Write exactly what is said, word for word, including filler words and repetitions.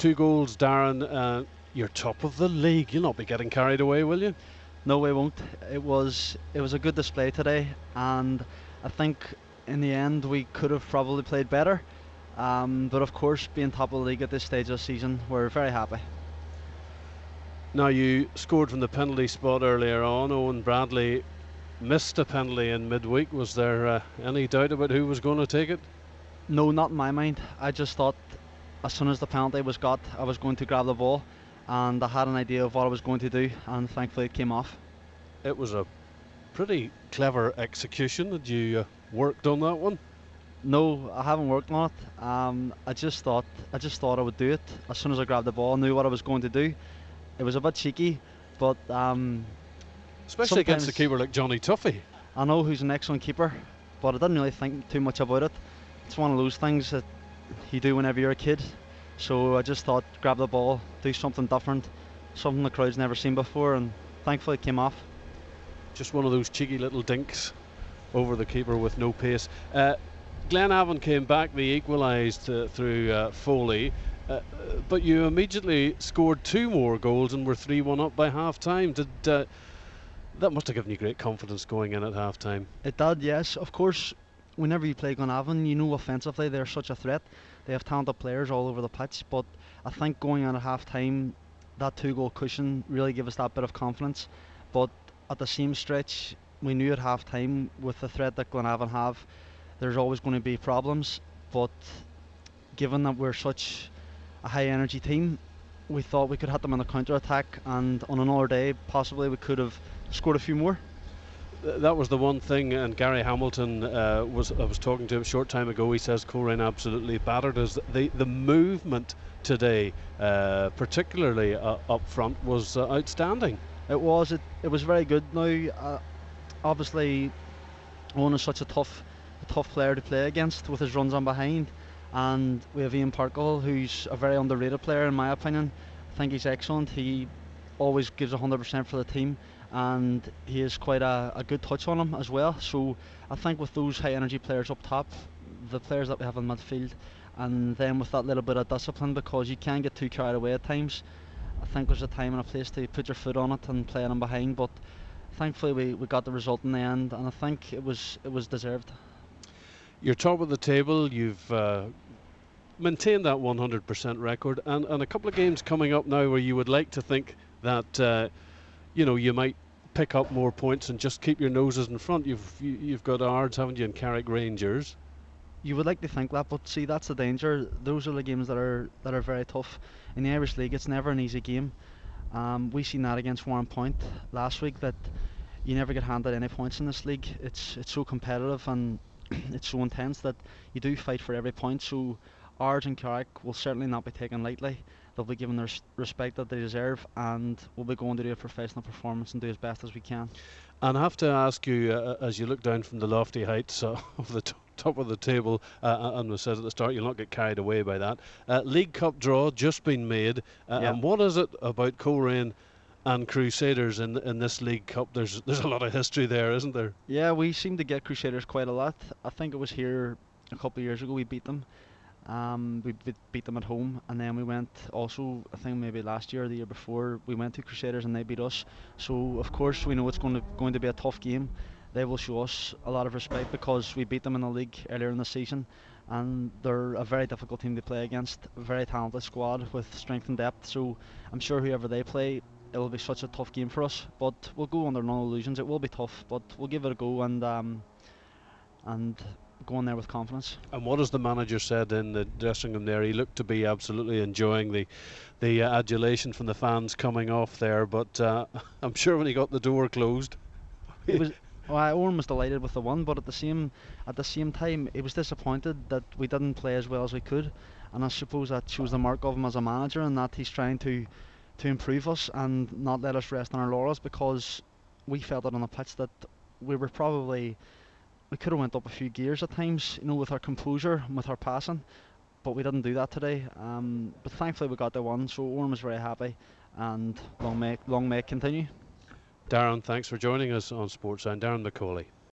two goals, Darren. Uh, you're top of the league. You'll not be getting carried away, will you? No, we won't. It was it was a good display today, and I think in the end we could have probably played better. Um, but of course, being top of the league at this stage of the season, we're very happy. Now, you scored from the penalty spot earlier on. Owen Bradley missed a penalty in midweek. Was there uh, any doubt about who was going to take it? No, not in my mind. I just thought as soon as the penalty was got, I was going to grab the ball, and I had an idea of what I was going to do, and thankfully it came off. It was a pretty clever execution. Had you uh, worked on that one? No, I haven't worked on it. Um, I just thought I just thought I would do it as soon as I grabbed the ball. I knew what I was going to do. It was a bit cheeky, but um, especially against a keeper like Johnny Tuffy. I know who's an excellent keeper, but I didn't really think too much about it. It's one of those things that you do whenever you're a kid. So I just thought, grab the ball, do something different, something the crowd's never seen before, and thankfully it came off. Just one of those cheeky little dinks over the keeper with no pace. Uh, Glenavon came back, they equalised uh, through uh, Foley, uh, but you immediately scored two more goals and were three one up by half time. Did uh, that must have given you great confidence going in at half time? It did, yes. Of course, whenever you play Glenavon, you know offensively they're such a threat. They have talented players all over the pitch, but I think going in at half time, that two goal cushion really gave us that bit of confidence. But at the same stretch, we knew at half time with the threat that Glenavon have, there's always going to be problems, but given that we're such a high energy team, we thought we could hit them on the counter attack, and on another day possibly we could have scored a few more. That was the one thing, and Gary Hamilton uh, was I was talking to him a short time ago. He says Coleraine absolutely battered us. The the movement today, uh, particularly uh, up front, was uh, outstanding. It was. It, it was very good. Now, uh, obviously, Owen is such a tough, a tough player to play against with his runs on behind, and we have Ian Parkle, who's a very underrated player in my opinion. I think he's excellent. He always gives one hundred percent for the team, and he has quite a, a good touch on him as well. So I think with those high energy players up top, the players that we have in midfield, and then with that little bit of discipline, because you can get too carried away at times, I think there's a time and a place to put your foot on it and play in behind. But thankfully we, we got the result in the end, and I think it was it was deserved. You're top of the table. You've uh, maintained that one hundred percent record, and, and a couple of games coming up now where you would like to think that uh, you know you might pick up more points and just keep your noses in front. You've you, you've got Ards, haven't you, and Carrick Rangers. You would like to think that, but see, that's the danger. Those are the games that are that are very tough. In the Irish League, it's never an easy game. Um, we seen that against Warrenpoint last week, that you never get handed any points in this league. It's it's so competitive and it's so intense that you do fight for every point. So Ards and Carrick will certainly not be taken lightly. They'll be given the res- respect that they deserve, and we'll be going to do a professional performance and do as best as we can. And I have to ask you, uh, as you look down from the lofty heights uh, of the t- top of the table, uh, and we said at the start, you'll not get carried away by that. Uh, League Cup draw just been made, uh, yeah. and what is it about Coleraine and Crusaders in in this League Cup? There's there's a lot of history there, isn't there? Yeah, we seem to get Crusaders quite a lot. I think it was here a couple of years ago we beat them. Um, we beat them at home, and then we went also, I think maybe last year or the year before, we went to Crusaders and they beat us. So of course we know it's going to going to be a tough game. They will show us a lot of respect because we beat them in the league earlier in the season, and they're a very difficult team to play against. A very talented squad with strength and depth. So I'm sure whoever they play, it will be such a tough game for us. But we'll go under no illusions. It will be tough, but we'll give it a go and um, and. go in there with confidence. And what has the manager said in the dressing room there? He looked to be absolutely enjoying the the uh, adulation from the fans coming off there, but uh, I'm sure when he got the door closed, he was. Well, Owen was delighted with the one, but at the same at the same time, he was disappointed that we didn't play as well as we could, and I suppose that shows the mark of him as a manager, and that he's trying to to improve us and not let us rest on our laurels, because we felt it on the pitch that we were probably. We could have went up a few gears at times, you know, with our composure and with our passing, but we didn't do that today. Um, but thankfully we got the one, so Owen was very happy, and long may long may it continue. Darren, thanks for joining us on Sportsound. Darren McCauley.